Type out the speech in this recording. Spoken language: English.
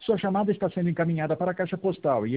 Sua chamada está sendo encaminhada para a caixa postal e